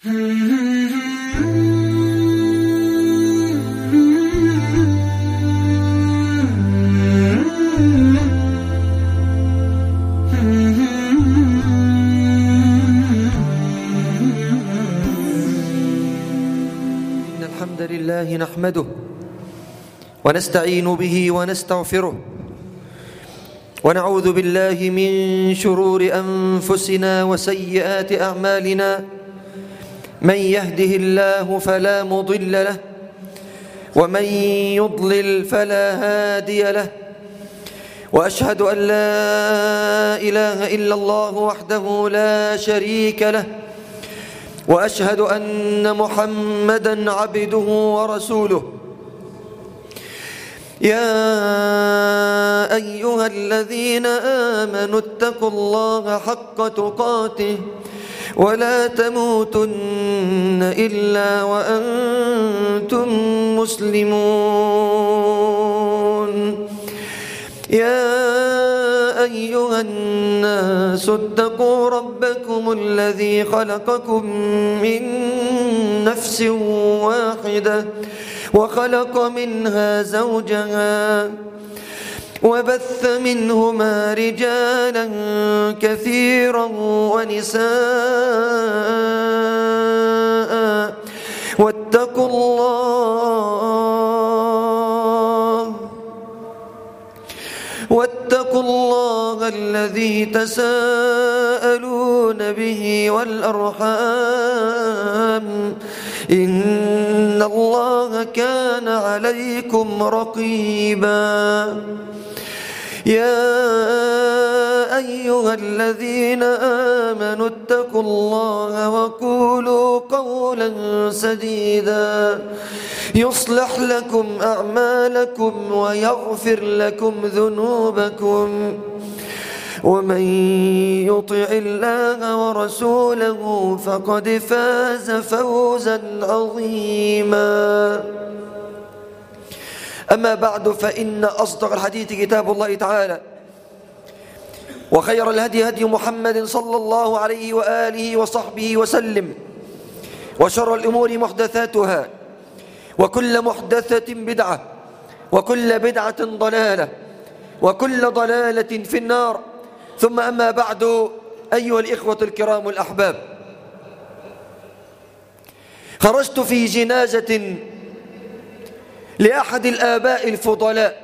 الحمد لله نحمده ونستعين به ونستغفره ونعوذ بالله من شرور أنفسنا وسيئات أعمالنا. من يهده الله فلا مضل له ومن يضلل فلا هادي له، وأشهد أن لا إله إلا الله وحده لا شريك له، وأشهد أن محمدًا عبده ورسوله. يا أيها الذين آمنوا اتقوا الله حق تقاته ولا تموتن إلا وأنتم مسلمون. يا أيها الناس اتقوا ربكم الذي خلقكم من نفس واحدة وخلق منها زوجها وبث منهما رجالا كثيرا ونساء، واتقوا الله الذي تساءلون به والأرحام، إن الله كان عليكم رقيبا. يا أيها الذين آمنوا اتقوا الله وقولوا قولا سديدا يصلح لكم أعمالكم ويغفر لكم ذنوبكم، ومن يطع الله ورسوله فقد فاز فوزا عظيما. أما بعد، فإن أصدق الحديث كتاب الله تعالى، وخير الهدي هدي محمد صلى الله عليه وآله وصحبه وسلم، وشر الأمور محدثاتها، وكل محدثة بدعة، وكل بدعة ضلالة، وكل ضلالة في النار. ثم أما بعد، أيها الإخوة الكرام الأحباب، خرجت في جنازة لأحد الآباء الفضلاء،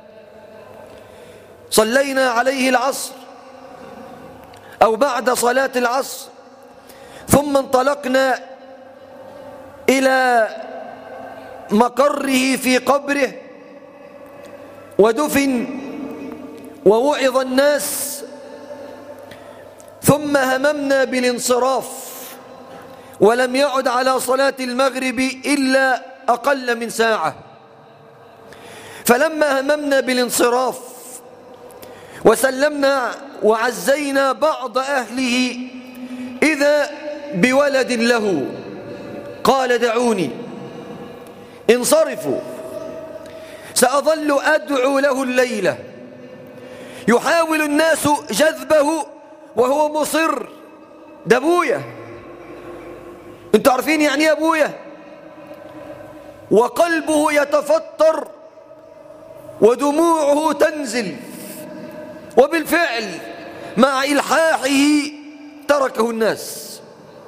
صلينا عليه العصر أو بعد صلاة العصر، ثم انطلقنا إلى مقره في قبره، ودفن ووعظ الناس، ثم هممنا بالانصراف، ولم يعد على صلاة المغرب إلا أقل من ساعة. فلما هممنا بالانصراف وسلمنا وعزينا بعض أهله، إذا بولد له قال: دعوني، انصرفوا، سأظل أدعو له الليلة. يحاول الناس جذبه وهو مصر: ده أبويا، انتوا عارفين يعني ايه أبويا؟ وقلبه يتفطر ودموعه تنزل، وبالفعل مع إلحاحه تركه الناس.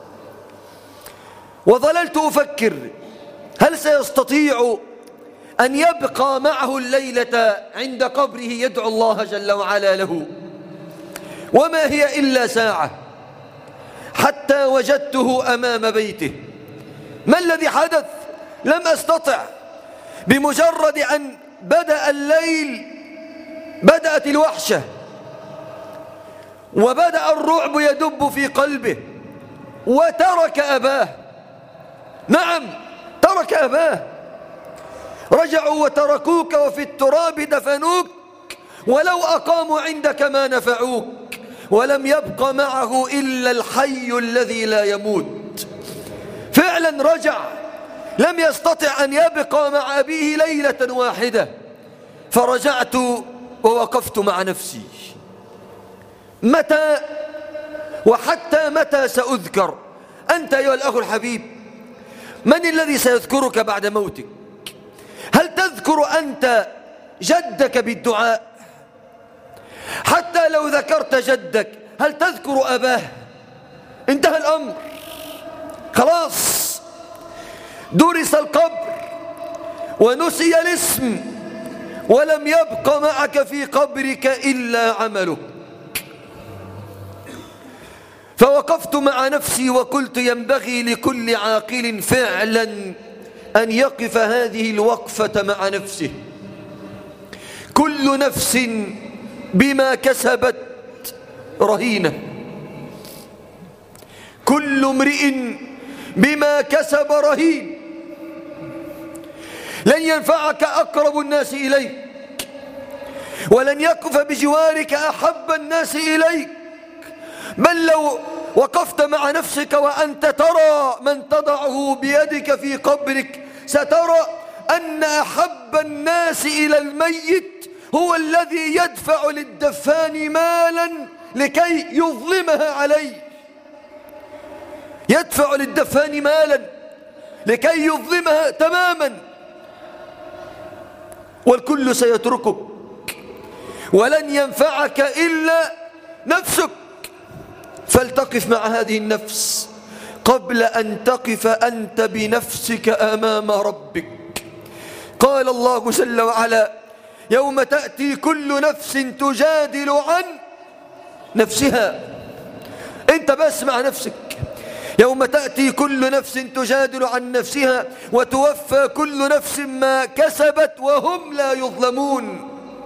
وظللت أفكر: هل سيستطيع أن يبقى معه الليلة عند قبره يدعو الله جل وعلا له؟ وما هي إلا ساعة حتى وجدته أمام بيته. ما الذي حدث؟ لم أستطع. بمجرد أن بدأ الليل بدأت الوحشة، وبدأ الرعب يدب في قلبه، وترك أباه. نعم، ترك أباه. رجعوا وتركوك وفي التراب دفنوك، ولو أقاموا عندك ما نفعوك، ولم يبق معه إلا الحي الذي لا يموت. فعلا رجع، لم يستطع أن يبقى مع أبيه ليلة واحدة. فرجعت ووقفت مع نفسي: متى وحتى متى سأذكر أنت أيها الأخ الحبيب، من الذي سيذكرك بعد موتك؟ هل تذكر أنت جدك بالدعاء؟ حتى لو ذكرت جدك هل تذكر أباه؟ انتهى الأمر، خلاص درس القبر ونسي الاسم، ولم يبق معك في قبرك إلا عملك. فوقفت مع نفسي وقلت ينبغي لكل عاقل فعلا أن يقف هذه الوقفة مع نفسه. كل نفس بما كسبت رهينة، كل امرئ بما كسب رهين. لن ينفعك أقرب الناس إليك، ولن يقف بجوارك أحب الناس إليك، بل لو وقفت مع نفسك وأنت ترى من تضعه بيدك في قبرك سترى أن أحب الناس إلى الميت هو الذي يدفع للدفان مالا لكي يظلمها عليه، يدفع للدفان مالا لكي يظلمها تماما، والكل سيتركك ولن ينفعك إلا نفسك. فلتقف مع هذه النفس قبل أن تقف أنت بنفسك أمام ربك. قال الله جل وعلا يوم تأتي كل نفس تجادل عن نفسها. أنت بس مع نفسك. يوم تأتي كل نفس تجادل عن نفسها وتوفى كل نفس ما كسبت وهم لا يظلمون.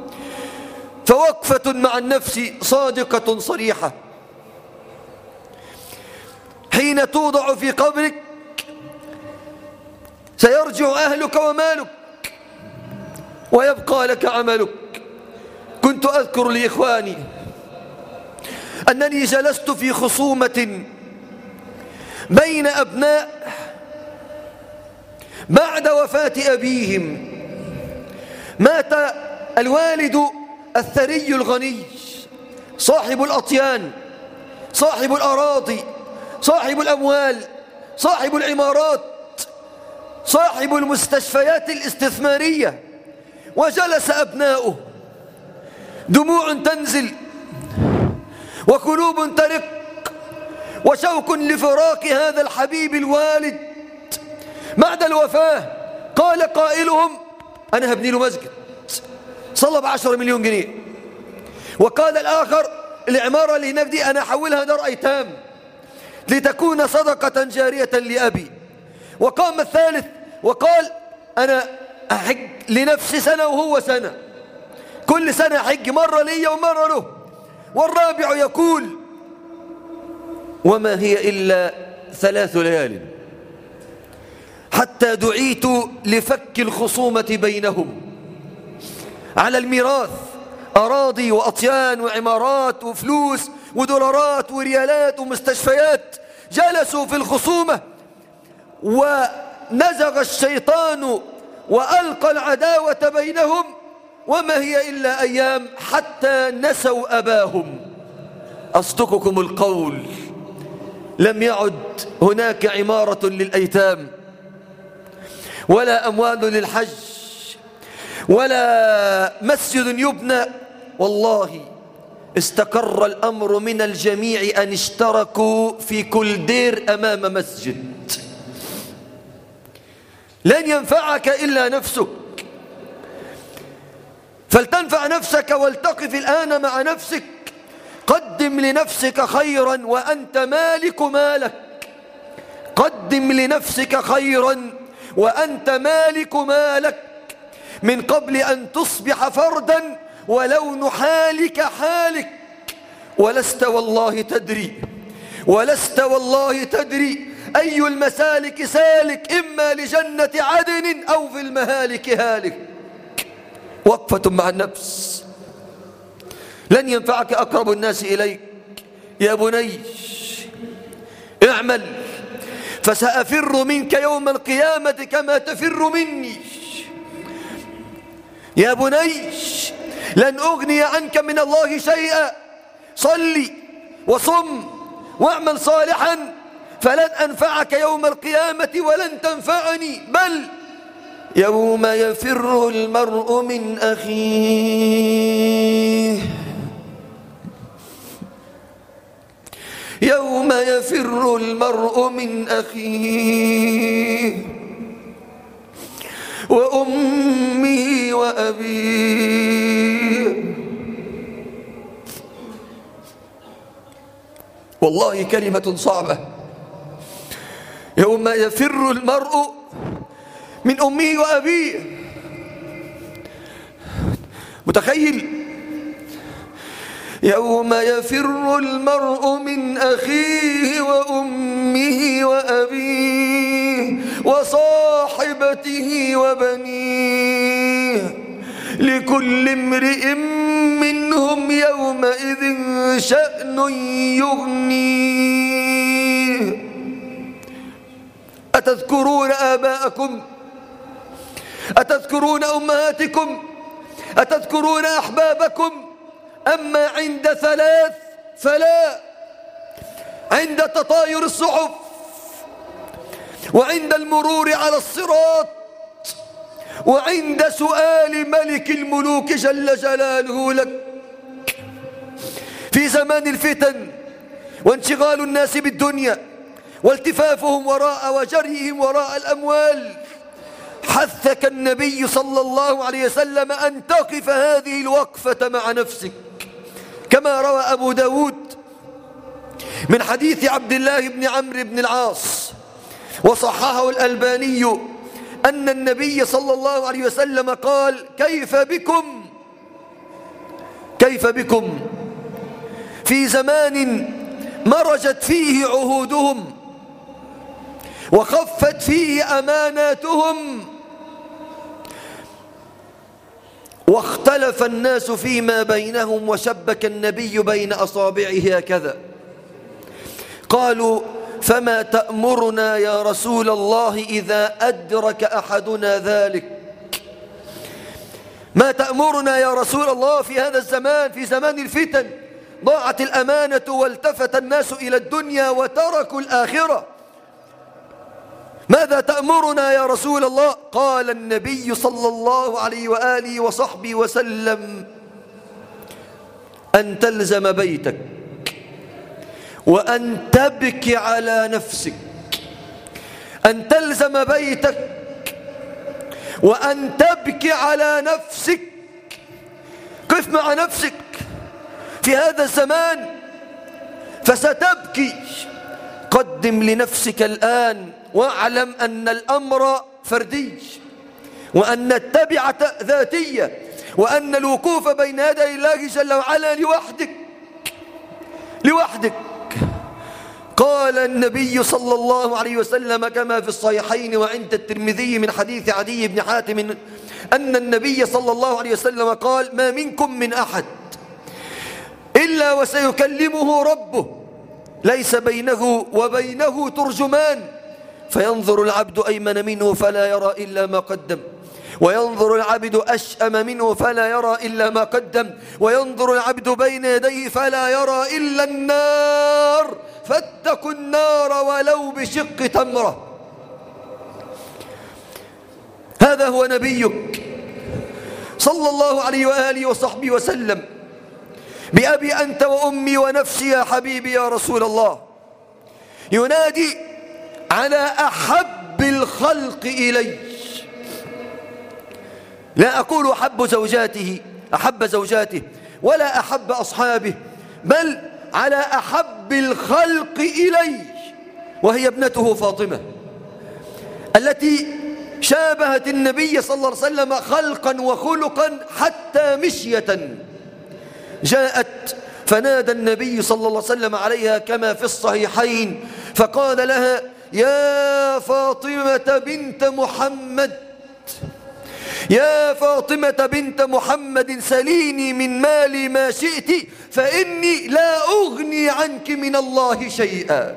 فوقفة مع النفس صادقة صريحة. حين توضع في قبرك سيرجع أهلك ومالك ويبقى لك عملك. كنت أذكر لإخواني أنني جلست في خصومة بين أبناء بعد وفاة أبيهم. مات الوالد الثري الغني صاحب الأطيان، صاحب الأراضي، صاحب الأموال، صاحب العمارات، صاحب المستشفيات الاستثمارية، وجلس أبناؤه دموع تنزل وقلوب ترق وشوق لفراق هذا الحبيب الوالد بعد الوفاة. قال قائلهم أنا هبني له مسجد صلى ب10 مليون جنيه، وقال الآخر العمارة اللي هناك دي أنا أحولها دار أيتام لتكون صدقة جارية لأبي. وقام الثالث وقال أنا أحج لنفسي سنة وهو سنة، كل سنة أحج مرة لي ومرة له. والرابع يقول وما هي إلا 3 ليال حتى دعيت لفك الخصومة بينهم على الميراث، أراضي وأطيان وعمارات وفلوس ودولارات وريالات ومستشفيات. جلسوا في الخصومة ونزغ الشيطان وألقى العداوة بينهم، وما هي إلا أيام حتى نسوا أباهم. أصدقكم القول لم يعد هناك عمارة للأيتام ولا أموال للحج ولا مسجد يبنى. والله استقر الأمر من الجميع أن اشتركوا في كل دير أمام مسجد. لن ينفعك إلا نفسك، فلتنفع نفسك ولتقف الآن مع نفسك. قدم لنفسك خيرا وأنت مالك مالك، قدم لنفسك خيرا وأنت مالك مالك من قبل أن تصبح فردا ولون حالك حالك. ولست والله تدري، ولست والله تدري أي المسالك سالك، إما لجنة عدن أو في المهالك هالك. وقفة مع النفس. لن ينفعك أقرب الناس إليك. يا بني اعمل فسأفر منك يوم القيامة كما تفر مني. يا بني لن أغني عنك من الله شيئا. صلي وصم واعمل صالحا فلن أنفعك يوم القيامة ولن تنفعني، بل يوم يفر المرء من أخيه، يوم يفر المرء من أخيه وأمه وأبيه. والله كلمة صعبة. يوم يفر المرء من أمه وأبيه. متخيل؟ يوم يفر المرء من أخيه وأمه وأبيه وصاحبته وبنيه لكل امرئ منهم يومئذ شأن يغنيه. أتذكرون آباءكم؟ أتذكرون أمهاتكم؟ أتذكرون أحبابكم؟ أما عند ثلاث فلا: عند تطاير الصحف، وعند المرور على الصراط، وعند سؤال ملك الملوك جل جلاله لك. في زمان الفتن وانشغال الناس بالدنيا والتفافهم وراء وجريهم وراء الأموال، حثك النبي صلى الله عليه وسلم أن تقف هذه الوقفة مع نفسك، كما روى أبو داود من حديث عبد الله بن عمرو بن العاص وصححه الألباني أن النبي صلى الله عليه وسلم قال: كيف بكم في زمان مرجت فيه عهودهم وخفت فيه أماناتهم واختلف الناس فيما بينهم وشبك النبي بين أصابعه هكذا. قالوا: فما تأمرنا يا رسول الله إذا أدرك أحدنا ذلك؟ ما تأمرنا يا رسول الله في هذا الزمان، في زمان الفتن؟ ضاعت الأمانة والتفت الناس إلى الدنيا وتركوا الآخرة. ماذا تأمرنا يا رسول الله؟ قال النبي صلى الله عليه وآله وصحبه وسلم: أن تلزم بيتك، وأن تبكي على نفسك. أن تلزم بيتك وأن تبكي على نفسك. قف مع نفسك في هذا الزمان فستبكي. قدم لنفسك الآن، واعلم أن الأمر فردي، وأن التبعة ذاتية، وأن الوقوف بين يدي الله جل وعلا لوحدك. قال النبي صلى الله عليه وسلم كما في الصحيحين وعند الترمذي من حديث عدي بن حاتم أن النبي صلى الله عليه وسلم قال: ما منكم من أحد إلا وسيكلمه ربه، ليس بينه وبينه ترجمان، فينظر العبد أيمن منه فلا يرى إلا ما قدم، وينظر العبد أشأم منه فلا يرى إلا ما قدم، وينظر العبد بين يديه فلا يرى إلا النار، فاتقوا النار ولو بشق تمرة. هذا هو نبيك صلى الله عليه وآله وصحبه وسلم. بأبي أنت وأمي ونفسي يا حبيبي يا رسول الله، ينادي على أحب الخلق إلي. لا أقول أحب زوجاته ولا أحب أصحابه، بل على أحب الخلق إلي، وهي ابنته فاطمة التي شابهت النبي صلى الله عليه وسلم خلقا وخلقا حتى مشية. جاءت فنادى النبي صلى الله عليه وسلم عليها كما في الصحيحين فقال لها: يا فاطمة بنت محمد، يا فاطمة بنت محمد، سليني من مالي ما شئت فإني لا أغني عنك من الله شيئا.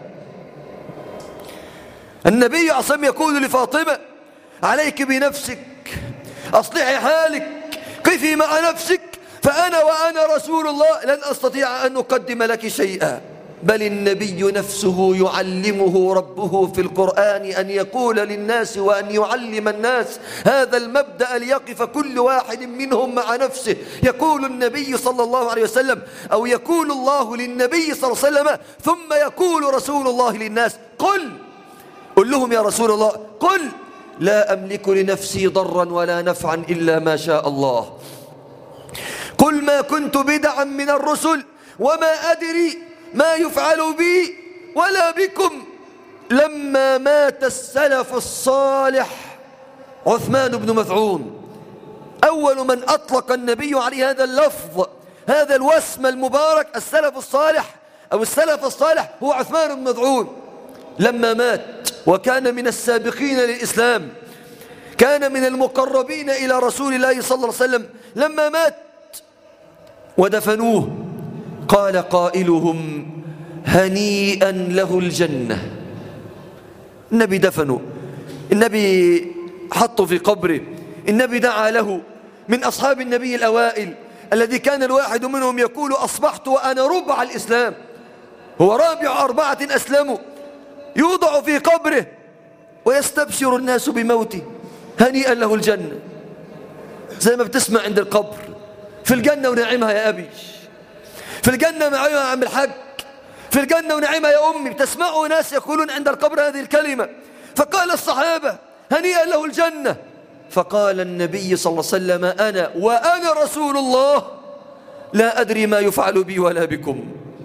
النبي عصام يقول لفاطمة: عليك بنفسك، أصلحي حالك، قفي مع نفسك، فأنا وأنا رسول الله لن أستطيع أن أقدم لك شيئا. بل النبي نفسه يعلمه ربه في القرآن أن يقول للناس وأن يعلم الناس هذا المبدأ ليقف كل واحد منهم مع نفسه. يقول النبي صلى الله عليه وسلم أو يقول الله للنبي صلى الله عليه وسلم ثم يقول رسول الله للناس قل لهم يا رسول الله قل لا أملك لنفسي ضرا ولا نفعا إلا ما شاء الله. قل ما كنت بدعا من الرسل وما أدري ما يفعل بي ولا بكم. لما مات السلف الصالح عثمان بن مظعون أول من أطلق النبي عليه هذا اللفظ هذا الوسم المبارك السلف الصالح أو السلف الصالح هو عثمان بن مظعون. لما مات وكان من السابقين للإسلام كان من المقربين إلى رسول الله صلى الله عليه وسلم. لما مات ودفنوه قال قائلهم هنيئا له الجنة. النبي دفنه، النبي حطه في قبره، النبي دعا له. من أصحاب النبي الأوائل الذي كان الواحد منهم يقول أصبحت وأنا ربع الإسلام، هو رابع 4 أسلموا، يوضع في قبره ويستبشر الناس بموته هنيئا له الجنة. زي ما بتسمع عند القبر في الجنة ونعيمها يا أبي، في الجنة ونعيمها يا عم الحاج، في الجنة ونعيمها يا أمي. بتسمعوا ناس يقولون عند القبر هذه الكلمة. فقال الصحابة هنيئا له الجنة. فقال النبي صلى الله عليه وسلم أنا وأنا رسول الله لا أدري ما يفعل بي ولا بكم.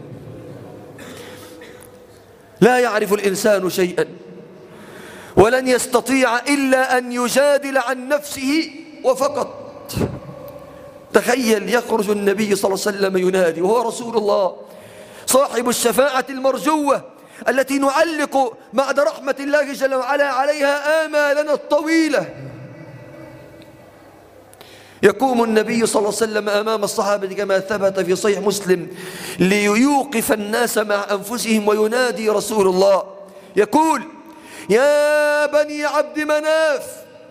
لا يعرف الإنسان شيئا ولن يستطيع إلا أن يجادل عن نفسه وفقط. تخيل يخرج النبي صلى الله عليه وسلم ينادي وهو رسول الله صاحب الشفاعة المرجوة التي نعلق بعد رحمة الله جل وعلا عليها آمالنا الطويلة. يقوم النبي صلى الله عليه وسلم أمام الصحابة كما ثبت في صحيح مسلم ليوقف الناس مع أنفسهم وينادي رسول الله يقول يا بني عبد مناف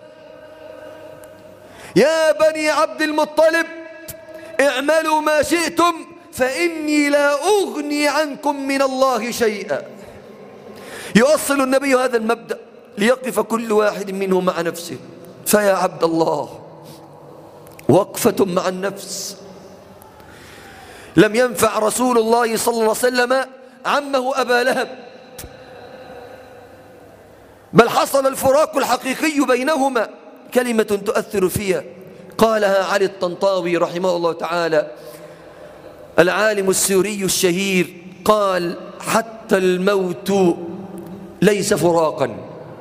يا بني عبد المطلب اعملوا ما شئتم فإني لا أغني عنكم من الله شيئا. يؤصل النبي هذا المبدأ ليقف كل واحد منهم مع نفسه. فيا عبد الله وقفة مع النفس. لم ينفع رسول الله صلى الله عليه وسلم عمه أبا لهب، بل حصل الفراق الحقيقي بينهما. كلمة تؤثر فيها قالها علي الطنطاوي رحمه الله تعالى العالم السوري الشهير، قال حتى الموت ليس فراقا.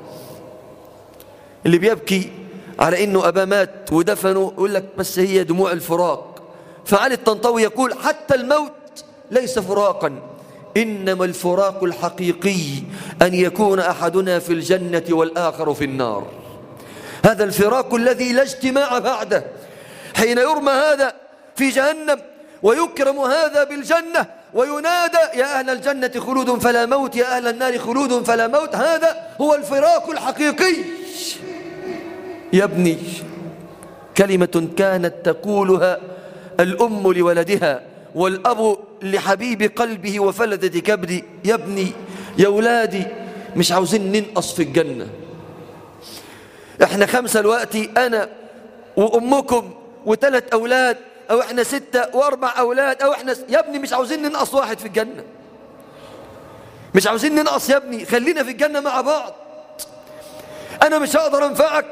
اللي بيبكي على انه اباه مات ودفنه يقول لك بس هي دموع الفراق. فعلي الطنطاوي يقول حتى الموت ليس فراقا، انما الفراق الحقيقي ان يكون احدنا في الجنة والاخر في النار. هذا الفراق الذي لا اجتماع بعده، حين يرمى هذا في جهنم ويكرم هذا بالجنة وينادى يا أهل الجنة خلود فلا موت يا أهل النار خلود فلا موت. هذا هو الفراق الحقيقي. يا ابني، كلمة كانت تقولها الأم لولدها والأب لحبيب قلبه وفلذة كبدي، يا ابني يا أولادي مش عاوزين ننقص في الجنة. احنا 5 دلوقتي، أنا وأمكم و3 أولاد، أو احنا 6 و4 أولاد، أو احنا يا ابني مش عاوزين ننقص واحد في الجنة، مش عاوزين ننقص يا ابني، خلينا في الجنة مع بعض. أنا مش هقدر أنفعك.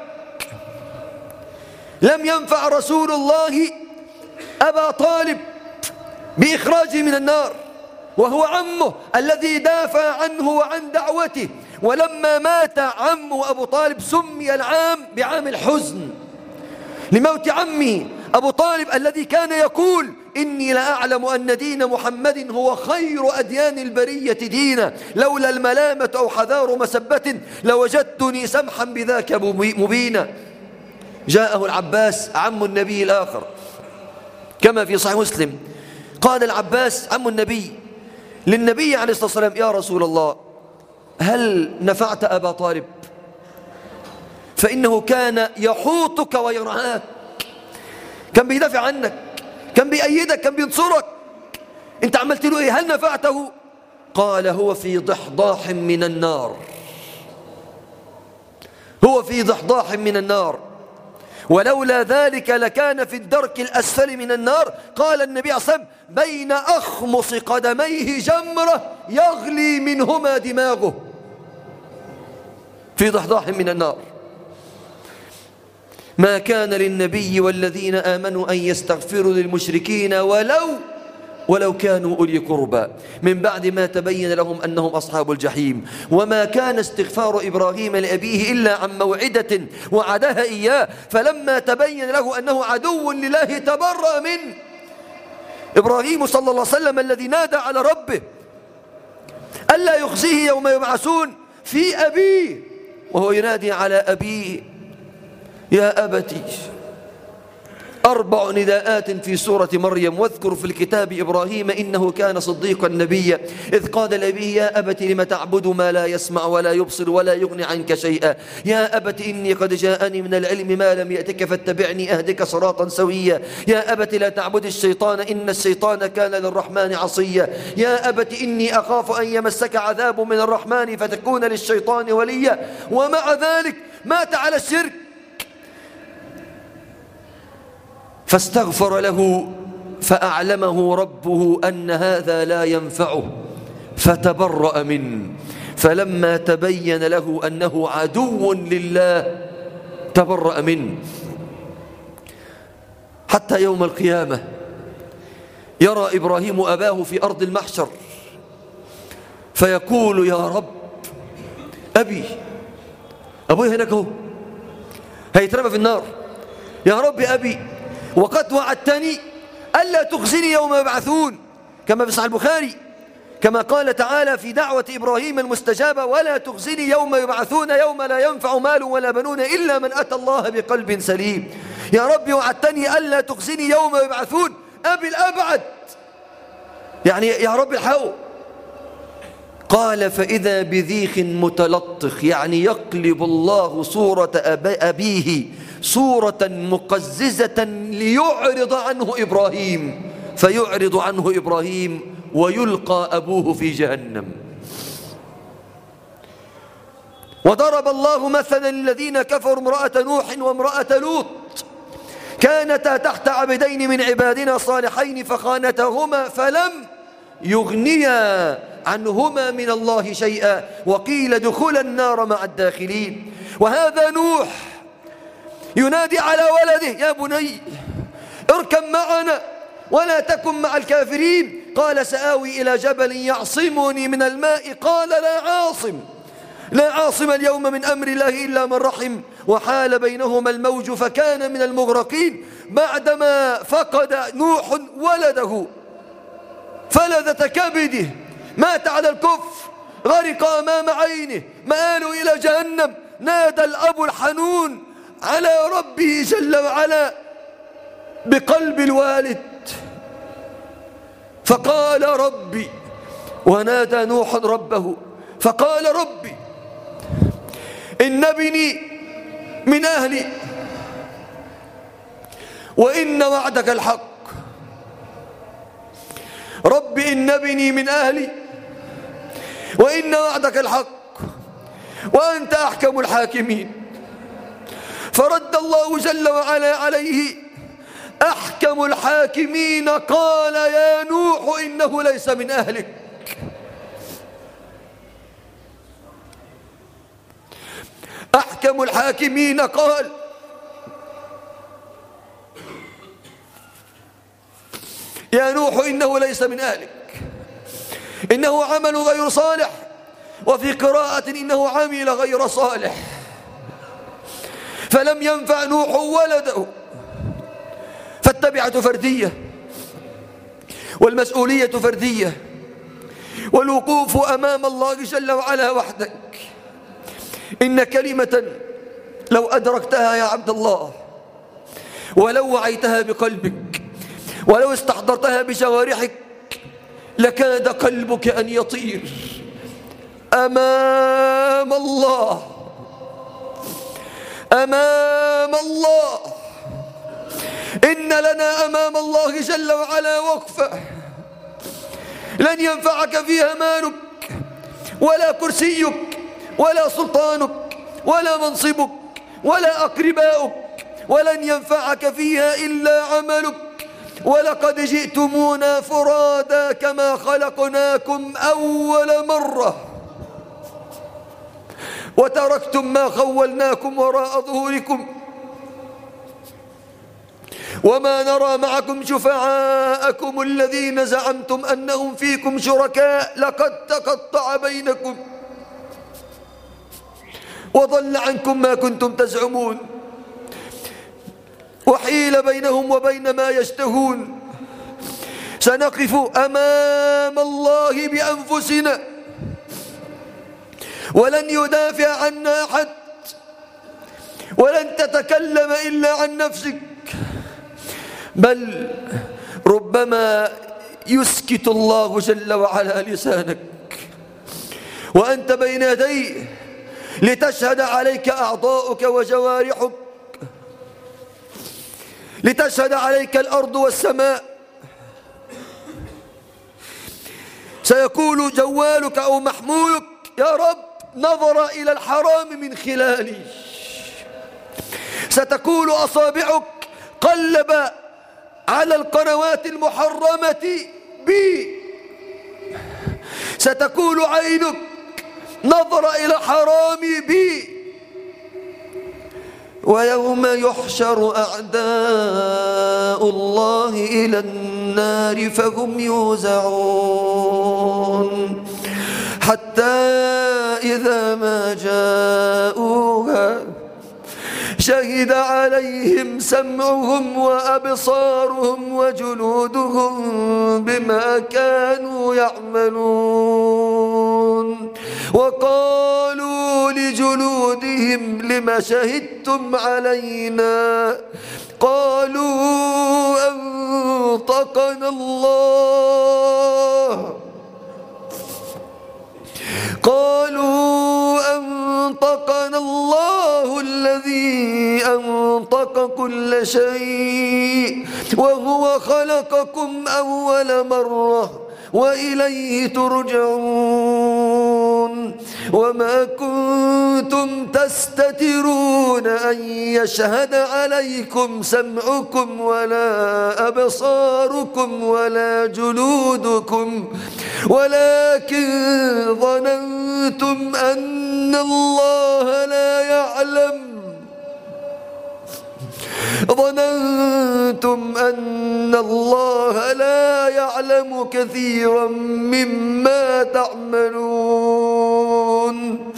لم ينفع رسول الله أبا طالب بإخراجه من النار وهو عمه الذي دافع عنه وعن دعوته. ولما مات عمه أبو طالب سمي العام بعام الحزن لموت عمه أبو طالب الذي كان يقول إني لأعلم أن دين محمد هو خير أديان البرية دينا، لولا الملامة أو حذار مسبة لوجدتني سمحا بذاك مبينا. جاءه العباس عم النبي الآخر كما في صحيح مسلم، قال العباس عم النبي للنبي عليه الصلاة والسلام يا رسول الله هل نفعت أبا طالب؟ فإنه كان يحوطك ويرعاك، كان بيدافع عنك، كان بيأيدك، كان بينصرك. انت عملت له ايه؟ هل نفعته؟ قال هو في ضحضاح من النار، هو في ضحضاح من النار، ولولا ذلك لكان في الدرك الأسفل من النار. قال النبي صلى الله عليه وسلم بين أخمص قدميه جمرة يغلي منهما دماغه، في ضحضاح من النار. ما كان للنبي والذين آمنوا أن يستغفروا للمشركين ولو كانوا أولي قربى من بعد ما تبين لهم أنهم أصحاب الجحيم. وما كان استغفار إبراهيم لأبيه إلا عن موعدة وعدها إياه، فلما تبين له أنه عدو لله تبرأ منه. إبراهيم صلى الله عليه وسلم الذي نادى على ربه ألا يخزيه يوم يبعثون في أبيه، وهو ينادي على أبيه يا أبتي. 4 نداءات في سورة مريم. واذكر في الكتاب إبراهيم إنه كان صديقا نبيا إذ قال لأبيه يا أبت لم تعبد ما لا يسمع ولا يبصر ولا يغني عنك شيئا يا أبت إني قد جاءني من العلم ما لم يأتك فاتبعني أهدك صراطا سويا يا أبت لا تعبد الشيطان إن الشيطان كان للرحمن عصيا يا أبت إني أخاف أن يمسك عذاب من الرحمن فتكون للشيطان وليا. ومع ذلك مات على الشرك، فاستغفر له فأعلمه ربه أن هذا لا ينفعه فتبرأ منه. فلما تبين له أنه عدو لله تبرأ منه. حتى يوم القيامة يرى إبراهيم أباه في أرض المحشر فيقول يا رب أبي، أبوي هناك هو هيترمى في النار، يا رب أبي وقد وعدتني ألا تخزني يوم يبعثون، كما في صحيح البخاري كما قال تعالى في دعوة إبراهيم المستجابة ولا تخزني يوم يبعثون يوم لا ينفع مال ولا بنون إلا من أتى الله بقلب سليم. يا رب وعدتني ألا تخزني يوم يبعثون، أبي الأبعد، يعني يا رب الحقه. قال فإذا بذيخ متلطخ، يعني يقلب الله صورة أبيه صورة مقززة ليعرض عنه إبراهيم، فيعرض عنه إبراهيم ويلقى أبوه في جهنم. وضرب الله مثلا للذين كفروا امرأة نوح وامرأة لوط كانتا تحت عبدين من عبادنا صالحين فخانتهما فلم يغنيا عنهما من الله شيئا وقيل ادخلا النار مع الداخلين. وهذا نوح ينادي على ولده يا بني اركب معنا ولا تكن مع الكافرين. قال سآوي إلى جبل يعصمني من الماء قال لا عاصم اليوم من أمر الله إلا من رحم وحال بينهما الموج فكان من المغرقين. بعدما فقد نوح ولده فلذة كبده مات على الكفر غرق أمام عينه مآل إلى جهنم. نادى الأب الحنون على ربه جل وعلا بقلب الوالد فقال ربي، ونادى نوح ربه فقال ربي إن ابني من أهلي وإن وعدك الحق. رب إن ابني من أهلي وإن وعدك الحق وأنت أحكم الحاكمين. فرد الله جل وعلا عليه أحكم الحاكمين قال يا نوح إنه ليس من أهلك. أحكم الحاكمين قال يا نوح إنه ليس من أهلك إنه عمل غير صالح، وفي قراءة إنه عمل غير صالح. فلم ينفع نوح ولده. فالتبعة فردية والمسؤولية فردية والوقوف أمام الله جل وعلا وحدك. إن كلمة لو أدركتها يا عبد الله ولو وعيتها بقلبك ولو استحضرتها بجوارحك لكاد قلبك أن يطير أمام الله. أمام الله إن لنا أمام الله جل وعلا وقفة لن ينفعك فيها مالك ولا كرسيك ولا سلطانك ولا منصبك ولا أقرباؤك، ولن ينفعك فيها إلا عملك. ولقد جئتمونا فرادا كما خلقناكم أول مرة وتركتم ما خولناكم وراء ظهوركم وما نرى معكم شفعاءكم الذين زعمتم أنهم فيكم شركاء لقد تقطع بينكم وضل عنكم ما كنتم تزعمون وحيل بينهم وبين ما يشتهون. سنقف أمام الله بأنفسنا ولن يدافع عنا أحد، ولن تتكلم إلا عن نفسك، بل ربما يسكت الله جل وعلا لسانك وأنت بين يديه لتشهد عليك أعضاؤك وجوارحك، لتشهد عليك الأرض والسماء. سيقول جوالك أو محمولك: يا رب نظر إلى الحرام من خلالي. ستقول أصابعك: قلب على القنوات المحرمة بي. ستقول عينك: نظر إلى حرام بي. ويوم يحشر أعداء الله إلى النار فهم يوزعون حتى إذا ما جاءوها شهد عليهم سمعهم وأبصارهم وجلودهم بما كانوا يعملون وقالوا لجلودهم لم شهدتم علينا قالوا أنطقنا الله الذي أنطق كل شيء وهو خلقكم أول مرة وإليه ترجعون وما كنتم تستترون أن يشهد عليكم سمعكم ولا أبصاركم ولا جلودكم ولكن ظننتم أن الله لا يعلم كثيرا مما تعملون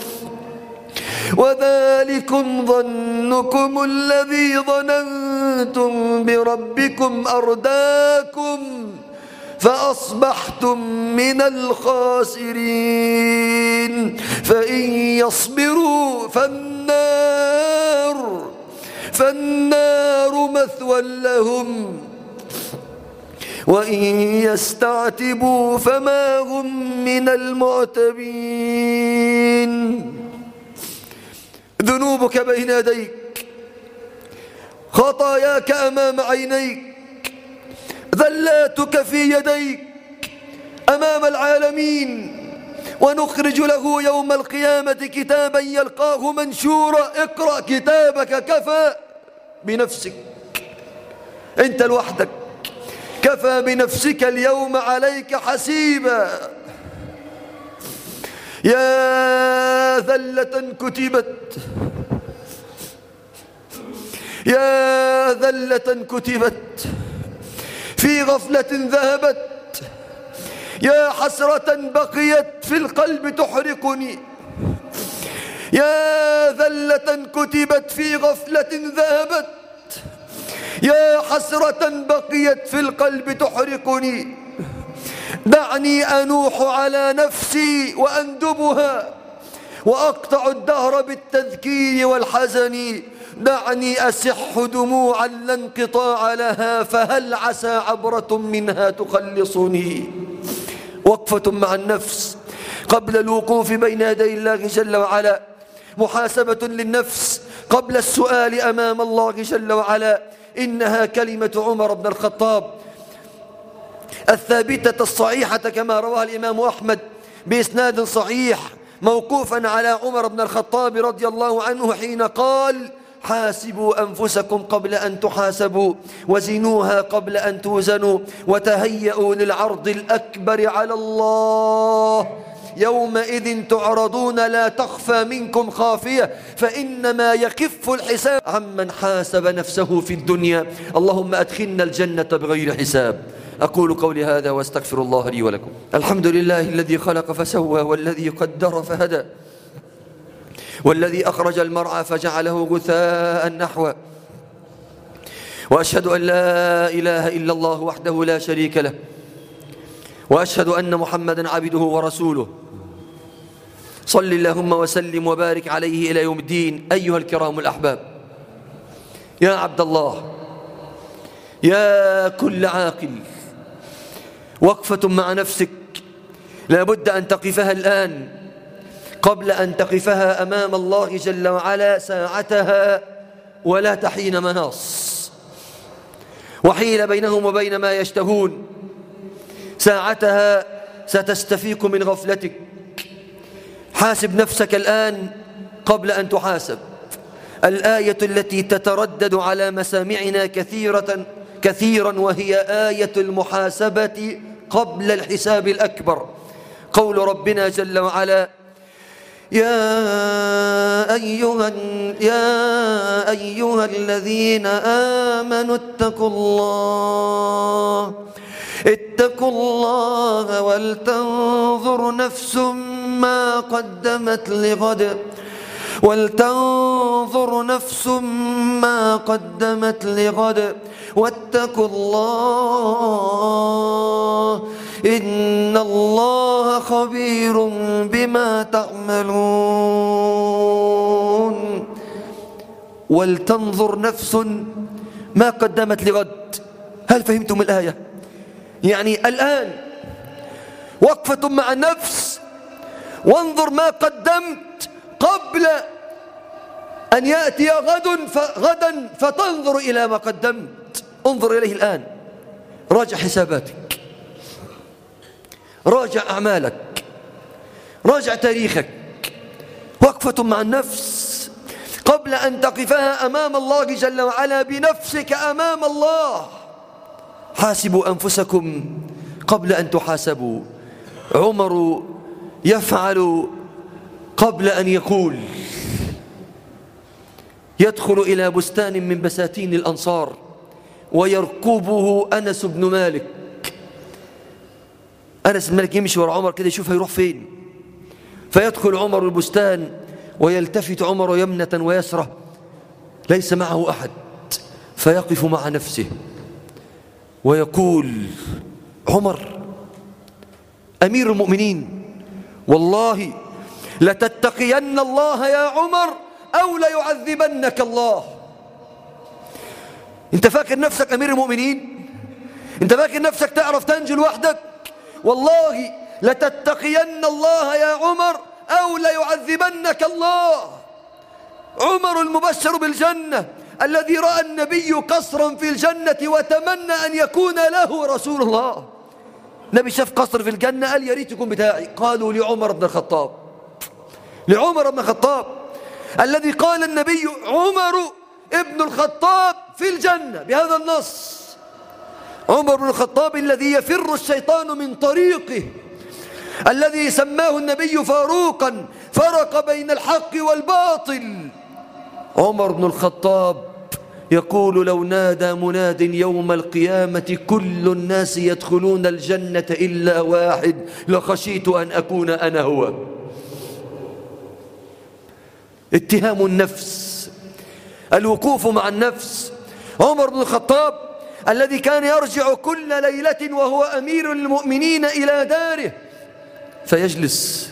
وذلكم ظنكم الذي ظننتم بربكم أرداكم فأصبحتم من الخاسرين فإن يصبروا فالنار مثوى لهم وإن يستعتبوا فما هم من المعتبين. ذنوبك بين يديك، خطاياك أمام عينيك، ذلاتك في يديك أمام العالمين، ونخرج له يوم القيامة كتابا يلقاه منشورا. اقرأ كتابك، كفى بنفسك أنت لوحدك، كفى بنفسك اليوم عليك حسيبا. يا ذلة كتبت في غفلة ذهبت، يا حسرة بقيت في القلب تحرقني. يا ذلة كتبت في غفلة ذهبت، يا حسرة بقيت في القلب تحرقني. دعني أنوح على نفسي وأندبها وأقطع الدهر بالتذكير والحزن. دعني أسح دموعا لا انقطاع لها، فهل عسى عبرة منها تخلصني. وقفة مع النفس قبل الوقوف بين يدي الله جل وعلا، محاسبة للنفس قبل السؤال أمام الله جل وعلا. إنها كلمة عمر بن الخطاب الثابتة الصحيحة كما رواها الإمام أحمد بإسناد صحيح موقوفا على عمر بن الخطاب رضي الله عنه حين قال: حاسبوا أنفسكم قبل أن تحاسبوا، وزنوها قبل أن توزنوا، وتهيئوا للعرض الأكبر على الله. يومئذ تعرضون لا تخفى منكم خافية، فإنما يخف الحساب عمن حاسب نفسه في الدنيا. اللهم أدخلنا الجنة بغير حساب. أقول قولي هذا وأستغفر الله لي ولكم. الحمد لله الذي خلق فسوى، والذي قدر فهدى، والذي أخرج المرعى فجعله غثاء نحوا. وأشهد أن لا إله إلا الله وحده لا شريك له، وأشهد أن محمدا عبده ورسوله. صل اللهم وسلم وبارك عليه إلى يوم الدين. أيها الكرام الأحباب، يا عبد الله، يا كل عاقل، وقفة مع نفسك لا بد أن تقفها الآن قبل أن تقفها أمام الله جل وعلا ساعتها، ولا تحين مناص، وحيل بينهم وبين ما يشتهون. ساعتها ستستفيق من غفلتك. حاسب نفسك الآن قبل أن تحاسب. الآية التي تتردد على مسامعنا كثيرا وهي آية المحاسبة قبل الحساب الأكبر. قول ربنا جل وعلا: يا أيها الذين آمنوا اتقوا الله ولتنظر نفس ما قدمت لغد واتقوا الله إن الله خبير بما تعملون. ولتنظر نفس ما قدمت لغد. هل فهمتم الآية؟ يعني الآن وقفة مع النفس، وانظر ما قدمت قبل أن يأتي غدا فتنظر إلى ما قدمت. انظر إليه الآن، راجع حساباتك، راجع أعمالك، راجع تاريخك. وقفة مع النفس قبل أن تقفها أمام الله جل وعلا بنفسك أمام الله. حاسبوا أنفسكم قبل أن تحاسبوا. عمر يفعل قبل أن يقول. يدخل إلى بستان من بساتين الأنصار ويركبه أنس بن مالك. أنس بن مالك يمشي وراء عمر كده يشوف هيروح فين، فيدخل عمر البستان ويلتفت عمر يمنة ويسرة، ليس معه أحد، فيقف مع نفسه ويقول: عمر أمير المؤمنين، والله لتتقين الله يا عمر أو ليعذبنك الله. أنت فاكر نفسك أمير المؤمنين؟ أنت فاكر نفسك تعرف تنجو لوحدك؟ والله لتتقين الله يا عمر أو ليعذبنك الله. عمر المبشر بالجنة الذي رأى النبي قصرا في الجنة وتمنى أن يكون له رسول الله. النبي شاف قصر في الجنة قال: يا ريت يكون بتاعي. قالوا لعمر بن الخطاب، لعمر بن الخطاب الذي قال النبي: عمر ابن الخطاب في الجنة، بهذا النص. عمر بن الخطاب الذي يفر الشيطان من طريقه، الذي سماه النبي فاروقا، فرق بين الحق والباطل. عمر بن الخطاب يقول: لو نادى مناد يوم القيامة كل الناس يدخلون الجنة إلا واحد لخشيت أن أكون أنا هو. اتهام النفس، الوقوف مع النفس. عمر بن الخطاب الذي كان يرجع كل ليلة وهو أمير المؤمنين إلى داره فيجلس: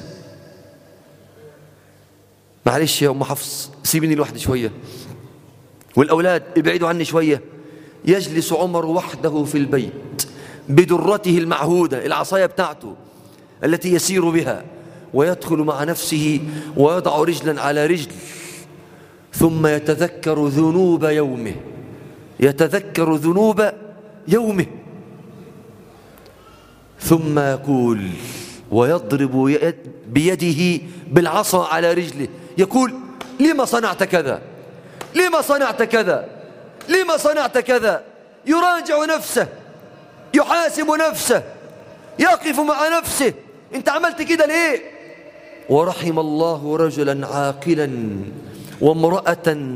معلش يا أم حفص سيبيني لوحدي شوية، والأولاد ابعدوا عني شوية. يجلس عمر وحده في البيت بدرته المعهودة، العصاية بتاعته التي يسير بها، ويدخل مع نفسه ويضع رجلا على رجل، ثم يتذكر ذنوب يومه، يتذكر ذنوب يومه. ثم يقول ويضرب بيده بالعصا على رجله، يقول لما صنعت كذا، لما صنعت كذا، لما صنعت كذا. يراجع نفسه، يحاسب نفسه، يقف مع نفسه، انت عملت كده ليه؟ ورحم الله رجلا عاقلا وامرأة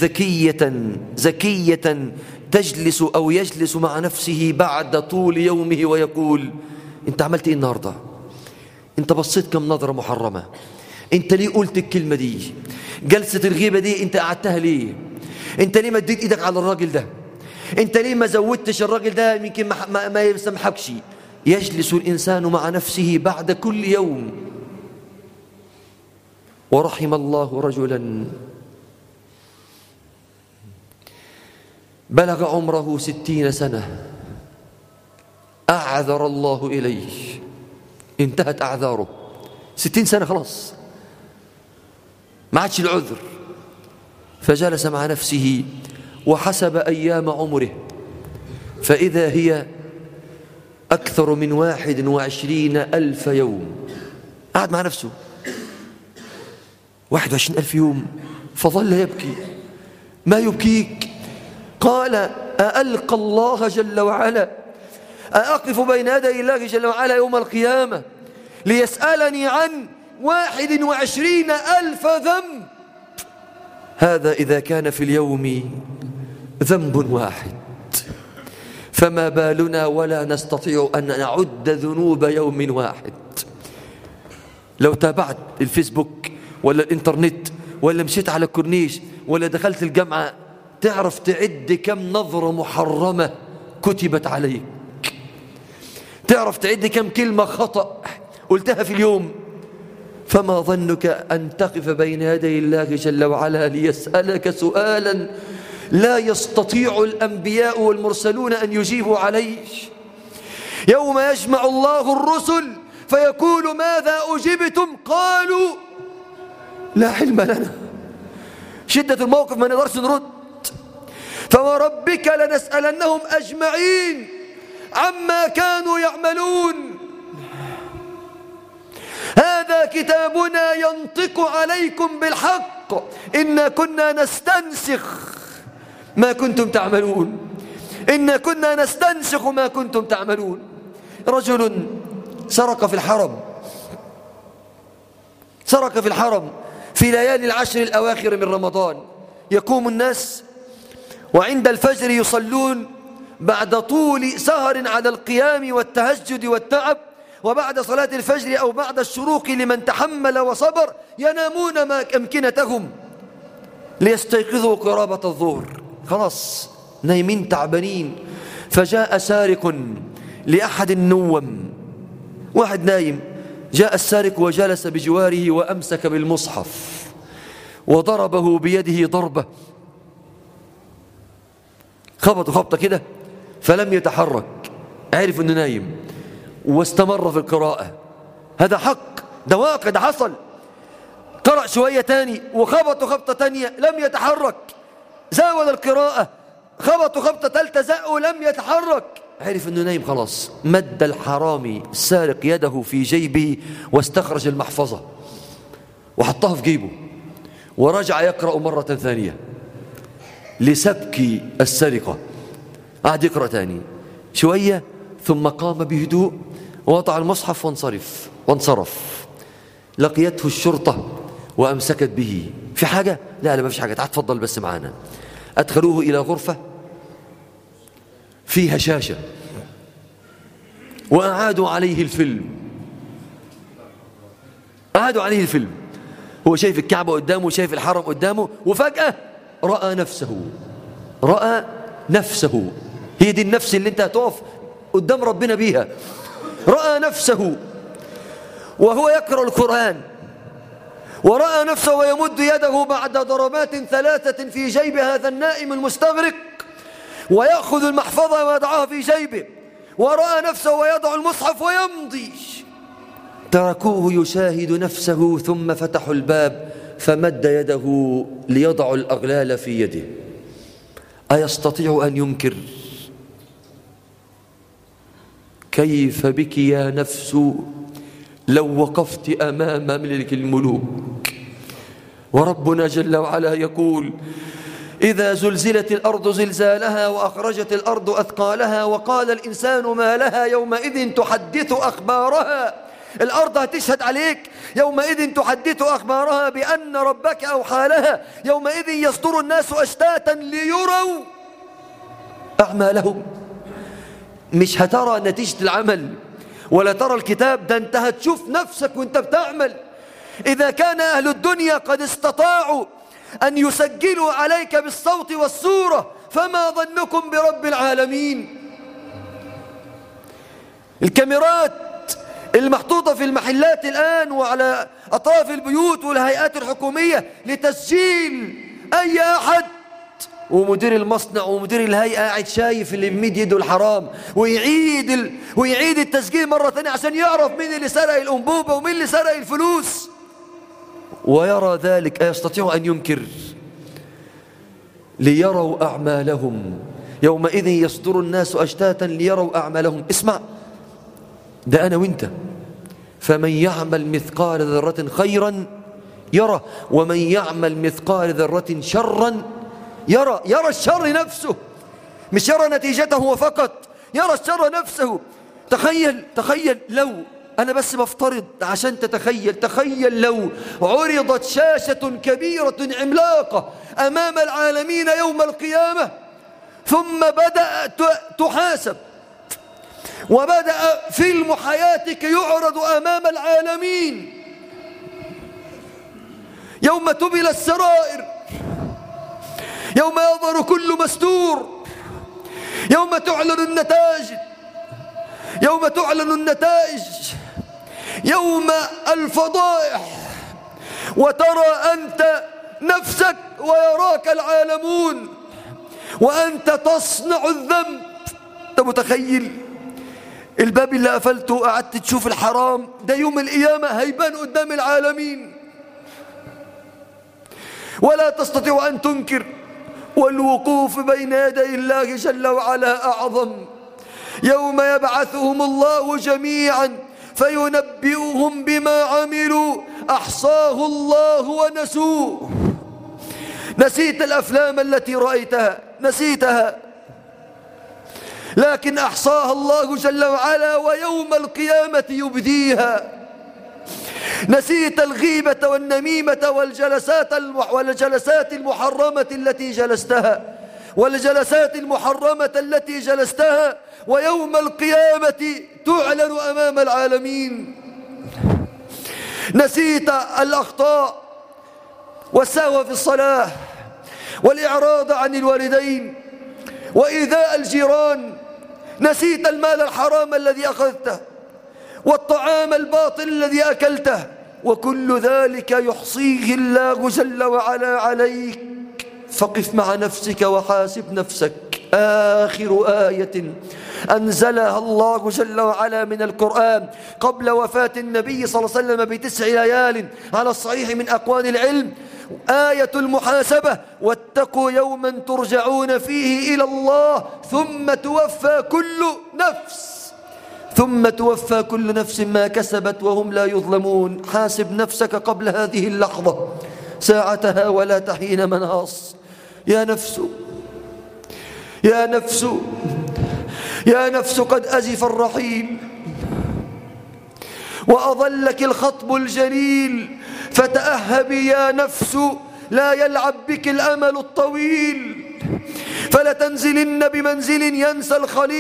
ذكية تجلس أو يجلس مع نفسه بعد طول يومه ويقول انت عملت ايه النهاردة؟ انت بصيت كم نظرة محرمة؟ انت ليه قلت الكلمة دي؟ جلسة الغيبة دي انت قعدتها ليه؟ انت ليه مديت ايدك على الراجل ده؟ انت ليه ما زودتش الراجل ده يمكن ما يسمحكش؟ يجلس الإنسان مع نفسه بعد كل يوم. ورحم الله رجلا بلغ عمره 60 سنة أعذر الله إليه، انتهت أعذاره، 60 سنة خلاص ما عادش العذر، فجلس مع نفسه وحسب أيام عمره فإذا هي أكثر من 21,000 يوم. قعد مع نفسه 21,000 يوم، فظل يبكي. ما يبكيك؟ قال أألقى الله جل وعلا، أقف بين يدي الله جل وعلا يوم القيامة ليسألني عن 21,000 ذنب؟ هذا إذا كان في اليوم ذنب واحد، فما بالنا ولا نستطيع أن نعد ذنوب يوم واحد. لو تابعت الفيسبوك ولا الإنترنت ولا مشيت على الكورنيش ولا دخلت الجامعة تعرف تعد كم نظرة محرمة كتبت عليك، تعرف تعد كم كلمة خطأ قلتها في اليوم. فما ظنك أن تقف بين يدي الله جل وعلا ليسألك سؤالا لا يستطيع الأنبياء والمرسلون أن يجيبوا عليه. يوم يجمع الله الرسل فيقول ماذا أجبتم؟ قالوا لا علم لنا. شدة الموقف ما نقدرش نرد. فوربك لنسألنهم أجمعين عما كانوا يعملون. هذا كتابنا ينطق عليكم بالحق إنا كنا نستنسخ ما كنتم تعملون، إنا كنا نستنسخ ما كنتم تعملون. رجل سرق في الحرم، سرق في الحرم في ليالي العشر الأواخر من رمضان. يقوم الناس وعند الفجر يصلون بعد طول سهر على القيام والتهجد والتعب، وبعد صلاة الفجر أو بعد الشروق لمن تحمل وصبر ينامون أمكنتهم ليستيقظوا قرابة الظهر، خلاص نايمين تعبانين. فجاء سارق لأحد النوم، واحد نايم، جاء السارق وجلس بجواره وأمسك بالمصحف وضربه بيده ضربة، خبط خبطة كده فلم يتحرك، عرف أنه نايم واستمر في القراءة. هذا حق، ده واقع، ده حصل. قرأ شوية تاني وخبط خبطة تانية لم يتحرك، زاود القراءة، خبط خبطة ثالثة زقه لم يتحرك، عرف أنه نايم خلاص. مد الحرامي السارق يده في جيبه واستخرج المحفظة وحطها في جيبه ورجع يقرأ مرة ثانية لسبك السرقة. قعد يقرأ تاني شوية ثم قام بهدوء ووضع المصحف وانصرف. لقيته الشرطة وأمسكت به. في حاجة؟ لا ما فيش حاجة، تعال تفضل بس معانا. أدخلوه إلى غرفة فيها شاشة وأعادوا عليه الفيلم. أعادوا عليه الفيلم، هو شايف الكعبة قدامه وشايف الحرم قدامه، وفجأة رأى نفسه. هي دي النفس اللي انت هتقف قدام ربنا بيها. رأى نفسه وهو يقرأ القرآن، ورأى نفسه ويمد يده بعد ضربات 3 في جيب هذا النائم المستغرق، ويأخذ المحفظة ويضعها في جيبه، ورأى نفسه ويضع المصحف ويمضي. تركوه يشاهد نفسه ثم فتحوا الباب فمد يده ليضع الأغلال في يده. أيستطيع أن ينكر؟ كيف بك يا نفس لو وقفت أمام ملك الملوك. وربنا جل وعلا يقول: إذا زلزلت الأرض زلزالها وأخرجت الأرض أثقالها وقال الإنسان ما لها يومئذ تحدث أخبارها. الأرض هتشهد عليك يومئذ تحدث أخبارها بأن ربك أوحى لها. يومئذ يصدر الناس أشتاتا ليروا أعمالهم. مش هترى نتيجة العمل ولا ترى الكتاب، ده انت هتشوف نفسك وانت بتعمل. إذا كان أهل الدنيا قد استطاعوا أن يسجلوا عليك بالصوت والصورة، فما ظنكم برب العالمين؟ الكاميرات المحطوطة في المحلات الآن وعلى أطراف البيوت والهيئات الحكومية لتسجيل أي أحد، ومدير المصنع ومدير الهيئة قاعد شايف اللي بمد يده الحرام ويعيد التسجيل مرة ثانية عشان يعرف مين اللي سرق الأنبوبة ومين اللي سرق الفلوس. ويرى ذلك أيستطيع أن ينكر؟ ليروا أعمالهم. يومئذ يصدر الناس أشتاتا ليروا أعمالهم. اسمع، ده أنا وإنت. فمن يعمل مثقال ذرة خيرا يرى، ومن يعمل مثقال ذرة شرا يرى الشر نفسه، مش يرى نتيجته وفقط، يرى الشر نفسه. تخيل لو أنا بس بفترض عشان تخيل لو عرضت شاشة كبيرة عملاقة أمام العالمين يوم القيامة، ثم بدأت تحاسب، وبدأ فيلم حياتك يعرض أمام العالمين. يوم تبلى السرائر، يوم يظهر كل مستور، يوم تعلن النتائج، يوم الفضائح، وترى أنت نفسك ويراك العالمون وأنت تصنع الذنب. أنت متخيل الباب اللي قفلته وقعدت تشوف الحرام ده يوم القيامة هيبان قدام العالمين ولا تستطيع أن تنكر. والوقوف بين يدي الله جل وعلا أعظم. يوم يبعثهم الله جميعا فينبئهم بما عملوا أحصاه الله ونسوه. نسيت الأفلام التي رأيتها، نسيتها، لكن أحصاها الله جل وعلا ويوم القيامة يبديها. نسيت الغيبة والنميمة والجلسات المحرمة التي جلستها، ويوم القيامة تعلن أمام العالمين. نسيت الأخطاء والسهو في الصلاة والإعراض عن الوالدين وإيذاء الجيران. نسيت المال الحرام الذي أخذته والطعام الباطل الذي أكلته، وكل ذلك يحصيه الله جل وعلا عليك. فقف مع نفسك وحاسب نفسك. آخر آية أنزلها الله جل وعلا من القرآن قبل وفاة النبي صلى الله عليه وسلم ب9 ليال على الصحيح من أقوال العلم، آية المحاسبة: واتقوا يوما ترجعون فيه إلى الله ثم توفى كل نفس ما كسبت وهم لا يظلمون. حاسب نفسك قبل هذه اللحظة ساعتها ولا تحين مناص. يا نفس قد أزف الرحيل وأظلك الخطب الجليل، فتأهبي يا نفس لا يلعب بك الأمل الطويل. فلتنزلن بمنزل ينسى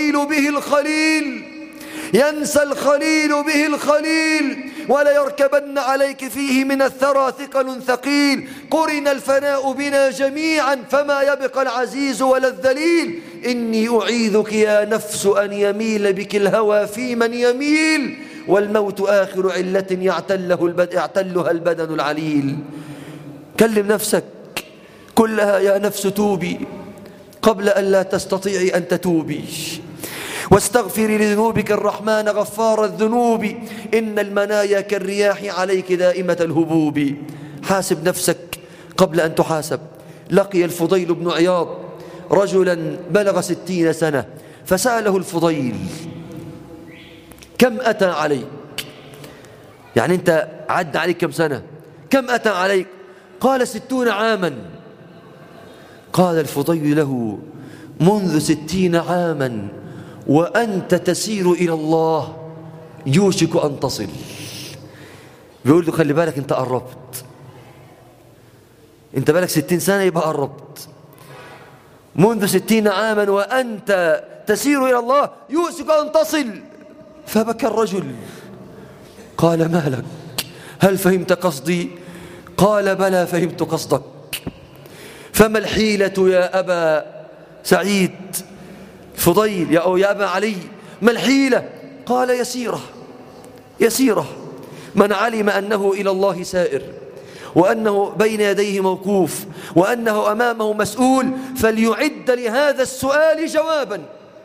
الخليل به الخليل ولا يركبن عليك فيه من الثرى ثقل ثقيل. قرن الفناء بنا جميعا فما يبقى العزيز ولا الذليل. إني أعيذك يا نفس أن يميل بك الهوى في من يميل، والموت آخر علة يعتلها البدن العليل. كلم نفسك كلها: يا نفس توبي قبل أن لا تستطيعي أن تتوبي، واستغفري لذنوبك الرحمن غفار الذنوب، إن المنايا كالرياح عليك دائمة الهبوب. حاسب نفسك قبل أن تحاسب. لقي الفضيل بن عياض رجلا بلغ 60 سنة، فسأله الفضيل: كم أتى عليك؟ يعني أنت عد عليك كم سنة؟ كم أتى عليك؟ قال 60 عاما. قال الفضيل له منذ 60 عاما وأنت تسير إلى الله يوشك أن تصل. بيقول له خلي بالك أنت قربت، أنت بالك 60 سنة يبقى قربت. منذ 60 عاما وأنت تسير إلى الله يوشك أن تصل. فبكى الرجل. قال ما لك؟ هل فهمت قصدي؟ قال بلى فهمت قصدك. فما الحيلة يا أبا سعيد؟ فضيل يا أبا علي ما الحيلة؟ قال يسيرة يسيرة. من علم أنه إلى الله سائر وأنه بين يديه موقوف وأنه أمامه مسؤول فليعد لهذا السؤال جوابا،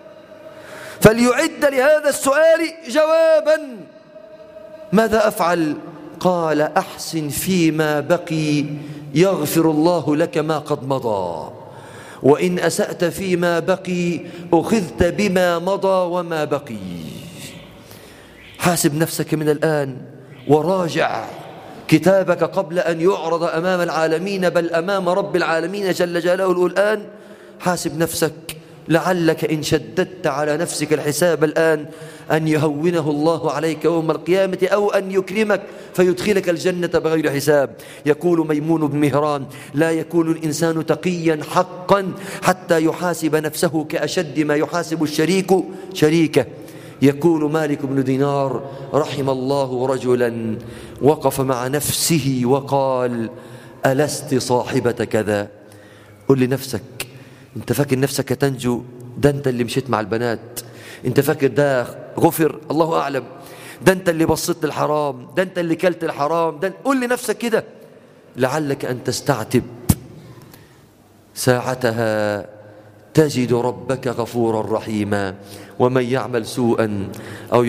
فليعد لهذا السؤال جوابا. ماذا أفعل؟ قال أحسن فيما بقي يغفر الله لك ما قد مضى، وإن أسأت فيما بقي أخذت بما مضى وما بقي. حاسب نفسك من الآن وراجع كتابك قبل أن يعرض أمام العالمين، بل أمام رب العالمين جل جلاله الآن. حاسب نفسك لعلك إن شددت على نفسك الحساب الآن أن يهونه الله عليك يوم القيامة، أو أن يكرمك فيدخلك الجنة بغير حساب. يقول ميمون بن مهران لا يكون الإنسان تقيا حقا حتى يحاسب نفسه كأشد ما يحاسب الشريك شريكه. يقول مالك بن دينار رحم الله رجلا وقف مع نفسه وقال ألست صاحبة كذا؟ قل لنفسك، انت فاكر نفسك تنجو؟ ده انت اللي مشيت مع البنات، انت فاكر ده غفر؟ الله أعلم. ده انت اللي بصيت للحرام، ده انت اللي كلت الحرام، ده قل لنفسك كده لعلك أن تستعتب. ساعتها تجد ربك غفورا رحيما. ومن يعمل سوءا أو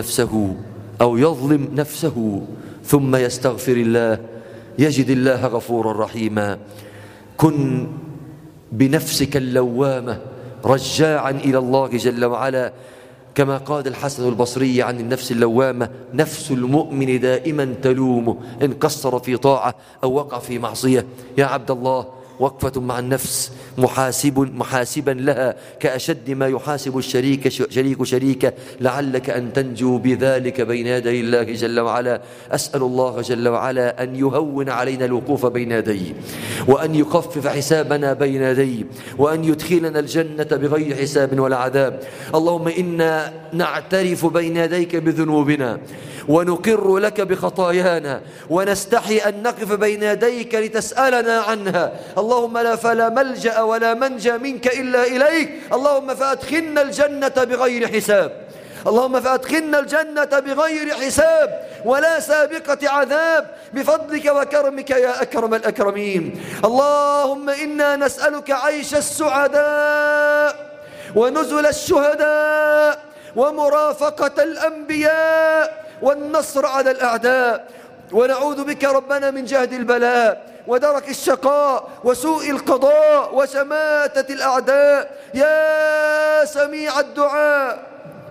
يظلم نفسه ثم يستغفر الله يجد الله غفورا رحيما. كن بنفسك اللوامة رجاعا إلى الله جل وعلا، كما قال الحسن البصري عن النفس اللوامة: نفس المؤمن دائما تلومه إن قصر في أو وقع في معصية. يا عبد الله، وقفة مع النفس محاسبا لها كأشد ما يحاسب الشريك شريكه، لعلك أن تنجو بذلك بين يدي الله جل وعلا. أسأل الله جل وعلا أن يهون علينا الوقوف بين يديه، وأن يخفف حسابنا بين يديه، وأن يدخلنا الجنة بغير حساب ولا عذاب. اللهم إنا نعترف بين يديك بذنوبنا ونقر لك بخطايانا، ونستحي أن نقف بين يديك لتسألنا عنها. اللهم فلا ملجأ ولا منجى منك إلا إليك. اللهم فأدخلنا الجنة بغير حساب، اللهم فأدخلنا الجنة بغير حساب ولا سابقة عذاب، بفضلك وكرمك يا أكرم الأكرمين. اللهم إنا نسألك عيش السعداء ونزل الشهداء ومرافقة الأنبياء والنصر على الأعداء، ونعوذ بك ربنا من جهد البلاء ودرك الشقاء وسوء القضاء وشماتة الأعداء. يا سميع الدعاء،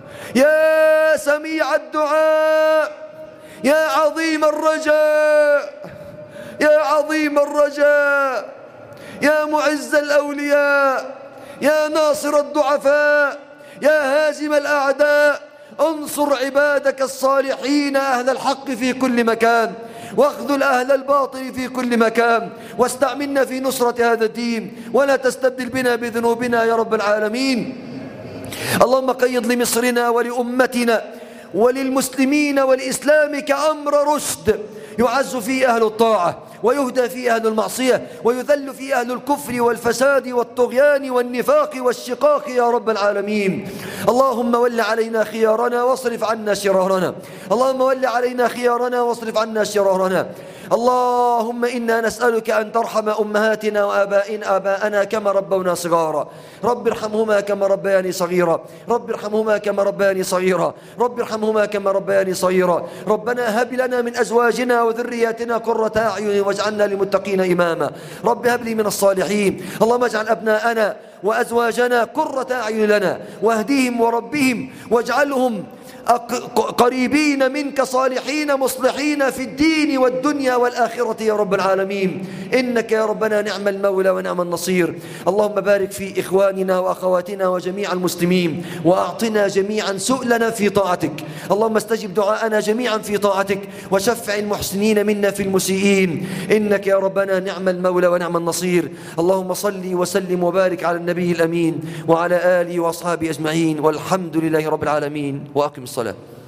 يا سميع الدعاء، يا عظيم الرجاء، يا عظيم الرجاء، يا معز الأولياء، يا ناصر الضعفاء، يا هازم الأعداء، انصر عبادك الصالحين أهل الحق في كل مكان، واخذل أهل الباطل في كل مكان، واستعملنا في نصرة هذا الدين، ولا تستبدل بنا بذنوبنا يا رب العالمين. اللهم قيض لمصرنا ولأمتنا وللمسلمين والإسلام كأمر رشد، يعز فيه أهل الطاعة ويهدى فيه أهل المعصية ويذل فيه أهل الكفر والفساد والطغيان والنفاق والشقاق يا رب العالمين. اللهم ول علينا خيارنا واصرف عنا شرارنا، اللهم ول علينا خيارنا واصرف عنا شرارنا. اللهم إنا نسألك أن ترحم أمهاتنا وآباءنا كما ربونا صغارا. رب ارحمهما كما ربياني صغيرا، رب ارحمهما كما ربياني صغيرا، رب ارحمهما كما ربياني صغيرا. ربنا هب لنا من أزواجنا وذرياتنا قرة أعين واجعلنا للمتقين إماما. رب هب لي من الصالحين. اللهم اجعل أبناءنا وأزواجنا قرة أعين لنا، واهديهم وربهم واجعلهم قريبين منك صالحين مصلحين في الدين والدنيا والآخرة يا رب العالمين. إنك يا ربنا نعم المولى ونعم النصير. اللهم بارك في إخواننا وأخواتنا وجميع المسلمين، وأعطنا جميعا سؤلنا في طاعتك. اللهم استجب دعاءنا جميعا في طاعتك، وشفع المحسنين منا في المسيئين. إنك يا ربنا نعم المولى ونعم النصير. اللهم صل وسلم وبارك على النبي الأمين وعلى آله وأصحابه أجمعين، والحمد لله رب العالمين. وأقم الصلاة.